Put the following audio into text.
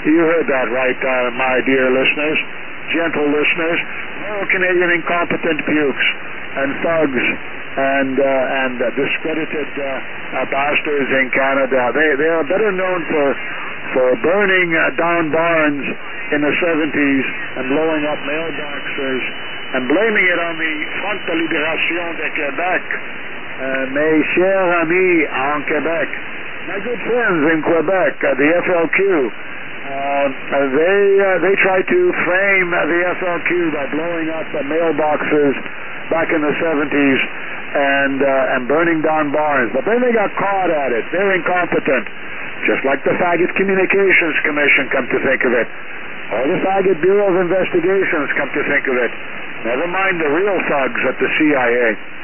You heard that right, my dear listeners, gentle listeners. No Canadian incompetent pukes and thugs and discredited bastards in Canada. They are better known for burning down barns in the 70s and blowing up mailboxes and blaming it on the Front de Libération de Québec. Mes chers amis en Québec, my good friends in Quebec, the FLQ, they tried to frame the FLQ by blowing up mailboxes back in the 70s and burning down barns. But then they got caught at it. They're incompetent. Just like the Faggot Communications Commission, come to think of it. Or the Faggot Bureau of Investigations, come to think of it. Never mind the real thugs at the CIA.